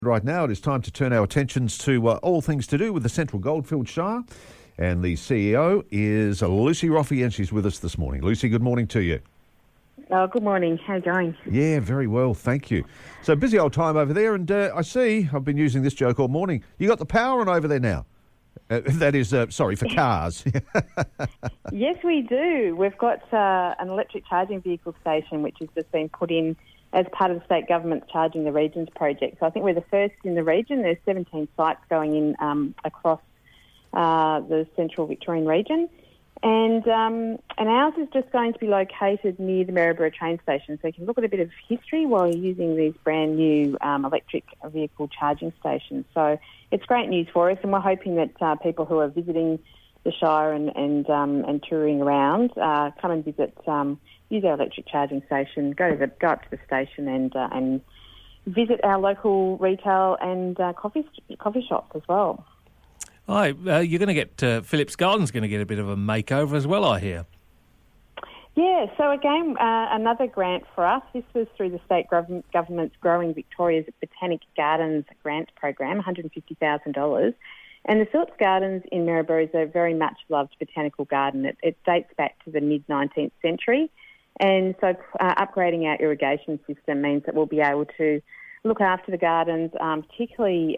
Right now, it is time to turn our attentions to all things to do with the Central Goldfields Shire. And the CEO is Lucy Roffey, and she's with us this morning. Lucy, good morning to you. Oh, good morning. How are you going? Yeah, very well, thank you. So, busy old time over there, and I see, I've been using this joke all morning, you got the power on over there now. That is, sorry, for cars. Yes, we do. We've got an electric charging vehicle station which has just been put in as part of the state government's Charging the Regions project. So I think we're the first in the region. There's 17 sites going in across the central Victorian region. And ours is just going to be located near the Maryborough train station. So you can look at a bit of history while you're using these brand new electric vehicle charging stations. So it's great news for us, and we're hoping that people who are visiting the Shire and touring around come and visit, use our electric charging station, go up to the station and visit our local retail and coffee shops as well. Hi, you're going to get Phillips Garden's going to get a bit of a makeover as well, I hear. Yeah, so again, another grant for us. This was through the state government's Growing Victoria's Botanic Gardens grant program, $150,000. And the Phillips Gardens in Maryborough is a very much loved botanical garden. It dates back to the mid-19th century. And so upgrading our irrigation system means that we'll be able to look after the gardens, particularly,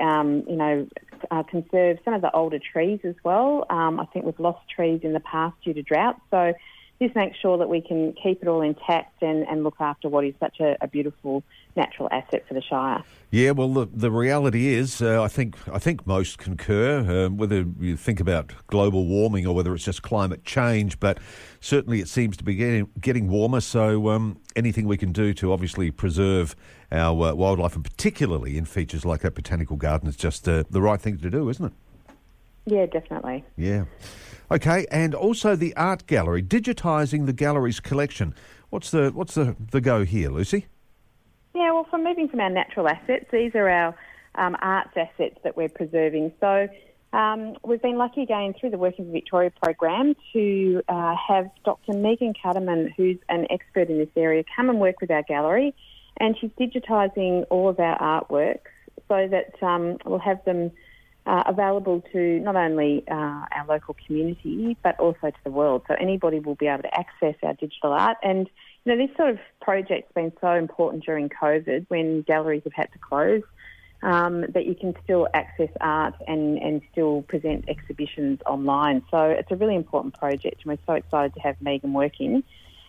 conserve some of the older trees as well. I think we've lost trees in the past due to drought. So this makes sure that we can keep it all intact and look after what is such a beautiful natural asset for the Shire. Yeah, well, the reality is, I think most concur, whether you think about global warming or whether it's just climate change, but certainly it seems to be getting warmer, so anything we can do to obviously preserve our wildlife, and particularly in features like that botanical garden, is just the right thing to do, isn't it? Yeah, definitely. Yeah. Okay, and also the art gallery, digitising the gallery's collection. What's the go here, Lucy? Yeah, well, from moving from our natural assets, these are our arts assets that we're preserving. So we've been lucky again through the Working for Victoria program to have Dr. Megan Cutterman, who's an expert in this area, come and work with our gallery, and she's digitising all of our artworks so that we'll have them available to not only our local community but also to the world. So anybody will be able to access our digital art. And this sort of project's been so important during COVID when galleries have had to close, that you can still access art and still present exhibitions online. So it's a really important project, and we're so excited to have Megan working.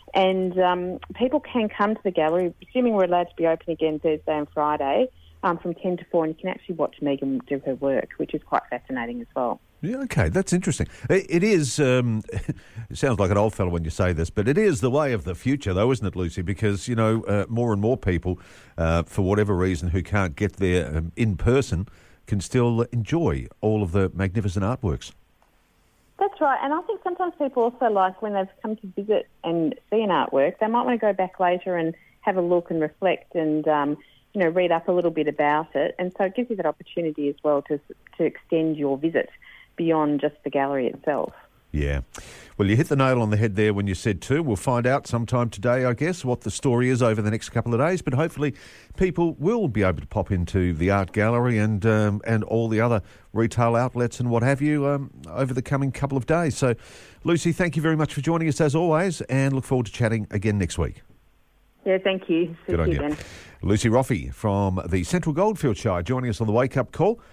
And people can come to the gallery, assuming we're allowed to be open again Thursday and Friday, from 10 to 4, and you can actually watch Megan do her work, which is quite fascinating as well. Yeah, okay, that's interesting. It is, it sounds like an old fellow when you say this, but it is the way of the future though, isn't it, Lucy? Because, more and more people, for whatever reason, who can't get there in person can still enjoy all of the magnificent artworks. That's right, and I think sometimes people also like when they've come to visit and see an artwork, they might want to go back later and have a look and reflect and read up a little bit about it. And so it gives you that opportunity as well to extend your visit beyond just the gallery itself. Yeah. Well, you hit the nail on the head there when you said too. We'll find out sometime today, I guess, what the story is over the next couple of days. But hopefully people will be able to pop into the art gallery and all the other retail outlets and what have you over the coming couple of days. So, Lucy, thank you very much for joining us as always, and look forward to chatting again next week. Yeah, thank you. Good on you. Ben. Lucy Roffey from the Central Goldfields Shire joining us on the Wake Up Call.